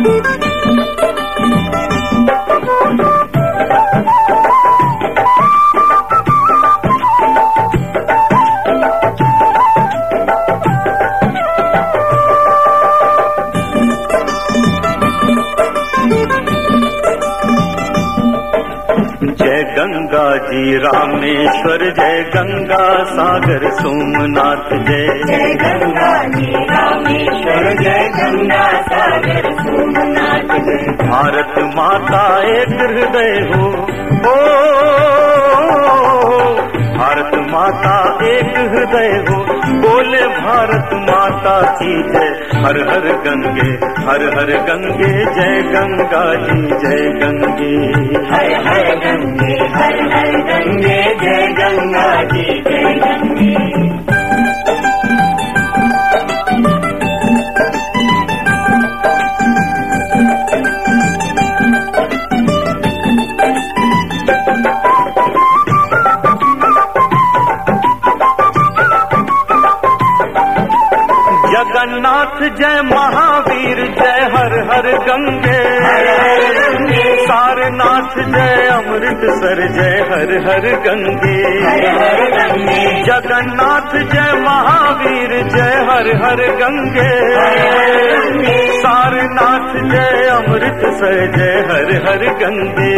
गंगा जी रामेश्वर जय गंगा सागर सोमनाथ जय। जय गंगा जी रामेश्वर जय गंगा सागर सोमनाथ जय। भारत माता एक हृदय हो, ओ भारत माता एक हृदय हो, बोले भारत माता की जय। हर हर गंगे जय गंगा जी जय गंगे। हर हर गंगे जय गंगा जी जय गंगे। जगन्नाथ जय महावीर जय हर हर गंगे। सारनाथ जय अमृतसर जय हर हर गंगे। जगन्नाथ जय महावीर जय हर हर गंगे। सारनाथ जय अमृतसर जय हर हर गंगे।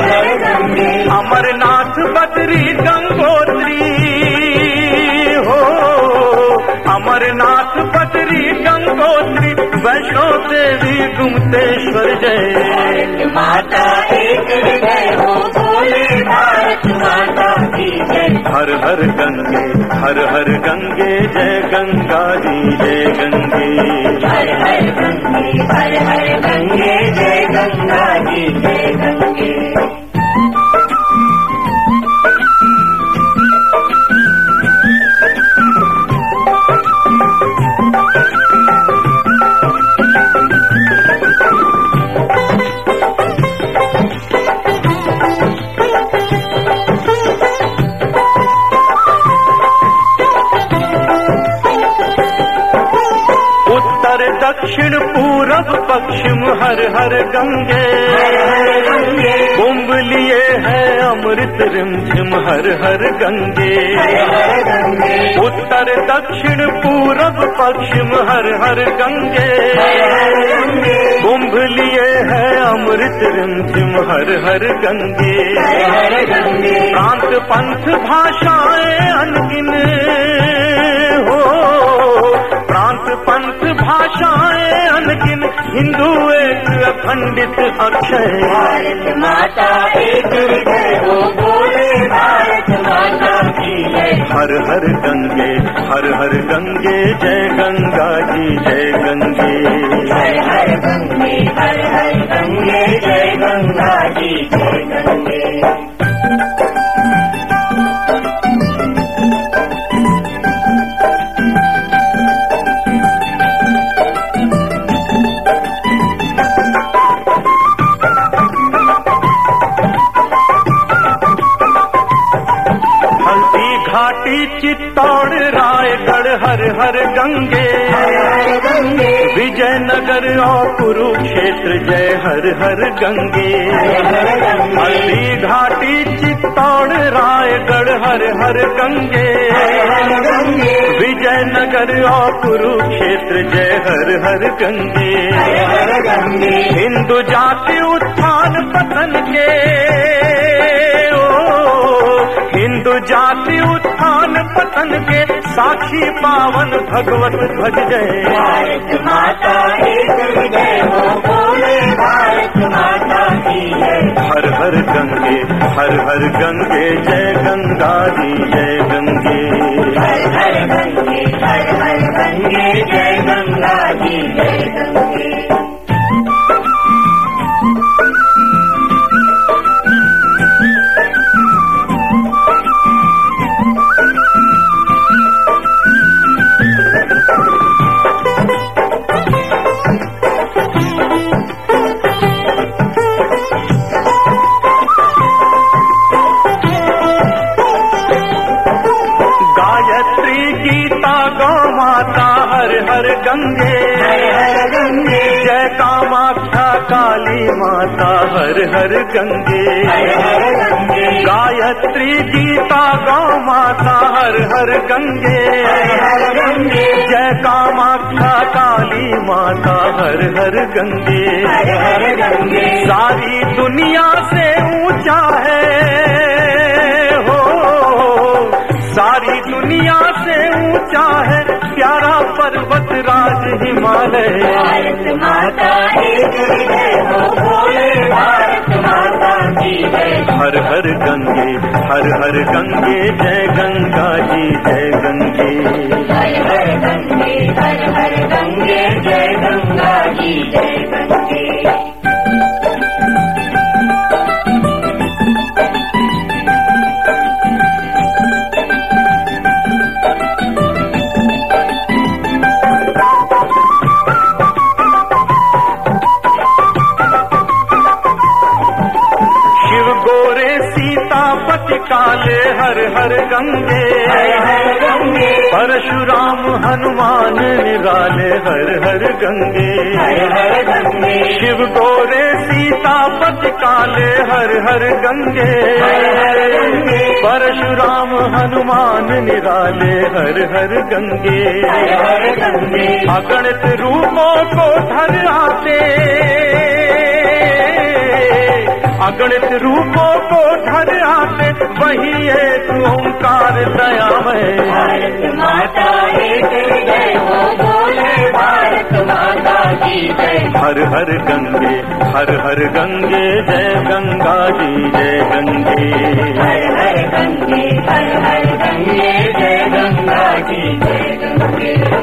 अमरनाथ बद्री गंगोत्री हो, अमरनाथ बद्री गंगोत्री वैष्णो देवी गुमतेश्वर जय। भारत माता एक हृदय हो, बोले भारत माता की जय। हर हर गंगे जय गंगा जी जय गंगे। हर हर गंगे जय गंगा जी जय गंगे। दक्षिण पूरब पश्चिम हर हर गंगे। कुंभ लिए है अमृत रिमझिम हर हर गंगे। उत्तर दक्षिण पूरब पश्चिम हर हर गंगे। कुंभ लिए है अमृत रिमझिम हर हर गंगे। प्रांत पंथ भाषाएं अनगिन हो, प्रांत पंथ भाषाएं अनगिन, हिंदू एक अखंडित अक्षय। भारत माता एक हृदय हो, बोले भारत माता की जय। हर हर गंगे जय गंगा जी जय गंगे। हर हर गंगे जय गंगा जी जय गंगे। घाटी चित्तौड़ रायगढ़ हर हर गंगे। विजयनगर और कुरुक्षेत्र जय हर हर गंगे। हल्दी घाटी चित्तौड़ रायगढ़ हर हर गंगे। विजयनगर और कुरुक्षेत्र जय हर हर गंगे। हिंदू जाति उत्थान पतन के, हिंदू जाति उत्थान पतन के, साक्षी पावन भगवत ध्वज जय। भारत माता एक हृदय हो, बोले भारत माता की जय। हर हर गंगे जय गंगा जी जय गंगे। हर हर गंगे जय गंगा जी जय गंगे। हर हर गंगे जय कामाख्या काली माता हर हर गंगे, गायत्री गीता गौ माता हर हर गंगे, जय कामाख्या काली माता हर हर गंगे, सारी दुनिया से ऊंचा है हो, सारी दुनिया से ऊंचा है प्यारा पर्वत राज हिमालय। भारत माता एक जय हो, बोले भारत माता की जय। हर हर गंगे हर हर गंगे, जय गंगा जी जय गंगे, हर हर गंगे हर हर गंगे, जय गंगा जी जय गंगे। काले हर हर गंगे, परशुराम हनुमान निराले हर हर गंगे, शिव गोरे सीतापति काले हर हर गंगे, परशुराम हनुमान निराले हर हर गंगे, अगणित रूपों को धर आते, अगणित रूपों को धर आते, वही एक ओंकार दयामय। भारत माता एक जय हो, बोले भारत माता की जय। हर हर गंगे जय गंगा जी जय गंगे, हर हर गंगे जय गंगा जी जय गंगे।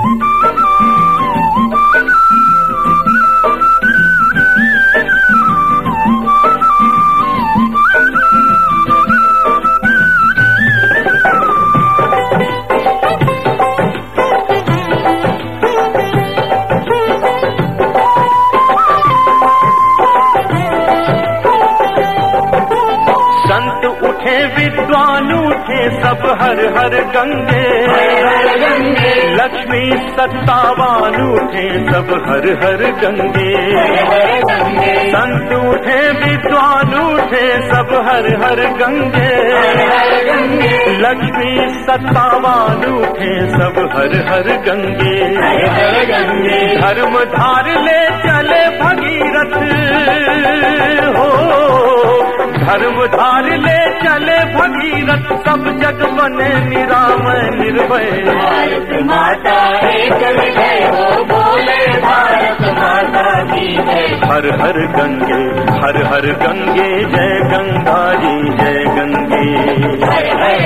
विद्वान उठे सब हर हर गंगे, लक्ष्मी सत्तावान उठे सब हर हर गंगे, संत उठे विद्वान उठे सब हर हर गंगे, लक्ष्मी सत्तावान उठे सब हर हर गंगे, धर्म धार ले चले भगीरथ हो, धर्म धार ले चले भगीरथ, सब जग बने निरामय निर्भय। भारत माता एक जय हो, बोले भारत माता की जय। हर हर गंगे जय गंगा जी जय गंगे, हर हर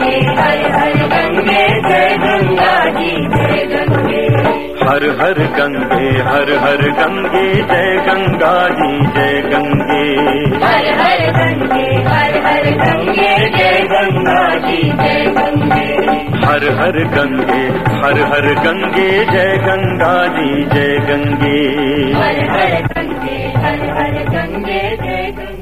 गंगे जय गंगा जी जय गंगे, हर हर गंगे जय गंगा जी जय गंगे, हर हर गंगे जय गंगा जी जय गंगे, हर हर गंगे जय गंगा जी जय गंगे, हर हर गंगे जय गंगा।